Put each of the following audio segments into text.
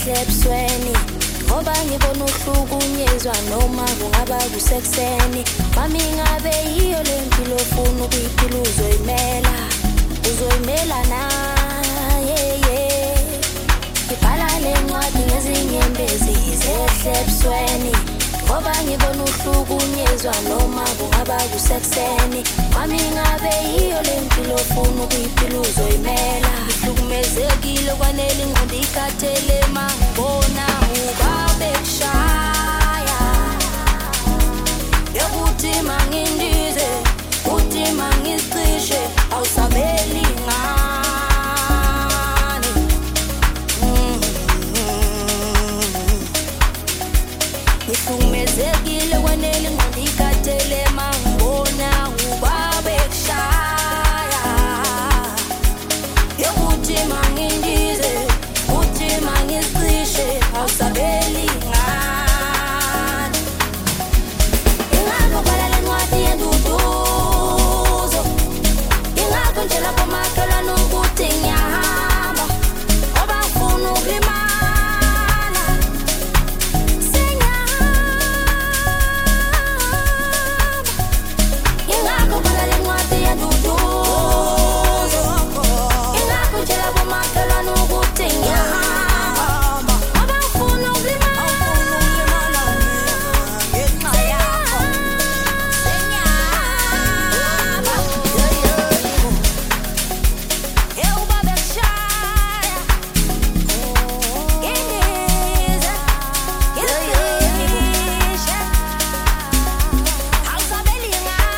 zehle ebusweni ngoba ngibona uhlukunyezwa noma kungaba kusekuseni mami ngabe yiyo le mpilo ofuna ukuyiphila uzoyimela na ngibhala le ncwadi ngezinyembezi zehle ebusweni ngoba ngibona uhlukunyezwa noma kungaba kusekuseni mami ngabe yiyo le mpilo ofuna ukuyiphila uzoyimela ngihlukumezekile kwanele ingqondo ikhathele mangibona ubabe kushaya yokuthi mangindize uthi mangicishe awusabeli ngane ngihlukumezekile kwanele ingqondo ikhathele mangibona ubabe kushaya yokuthi mangindize uthi mangicishe awusabeli ngane ingakho bhala le ncwadi yenduduzo ingakho nje lapho makhelwane ukuthi ngiyahamba ngoba ngifuna ukulimala ingakho bhala le ncwadi yenduduzo ingakho nje lapho makhelwane ukuthi ngiyahamba ngoba ngifuna ukulimala ngenxa yakho senyama ubabe kushaya ngindize ngicishe awusabeli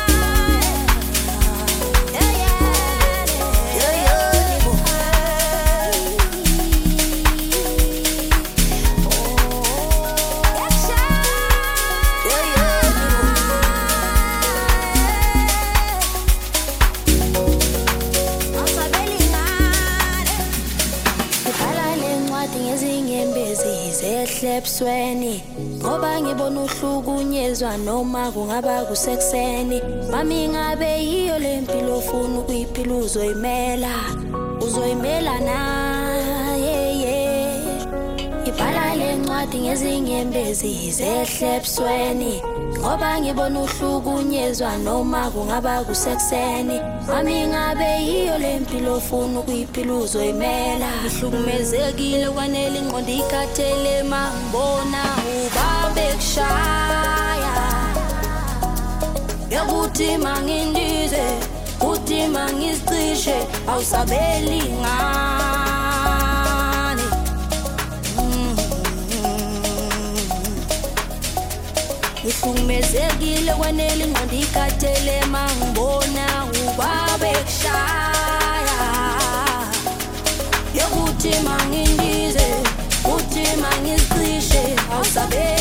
ngibhala le ncwadi ngezinyembezi zehle ebusweni ngoba ngibona uhlukunyezwa noma kungaba kusekuseni mami ngabe yiyo le mpilo ofuna ukuyiphila uzoyimela na ngibhala le ncwadi ngezinyembezi zehle ebusweni ngoba ngibona uhlukunyezwa noma kungaba kusekuseni mami ngabe yiyo le mpilo ofuna ukuyiphila uzoyimela ngihlukumezekile kwanele ingqondo ikhathele mangibona ubabe kushaya yokuthi mangindize uthi mangicishe awusabeli ngane ngihlukumezekile kwanele ingqondo ikhathele mangibona ubabe kushaya yokuthi mangindize uthi mangicishe awusabeli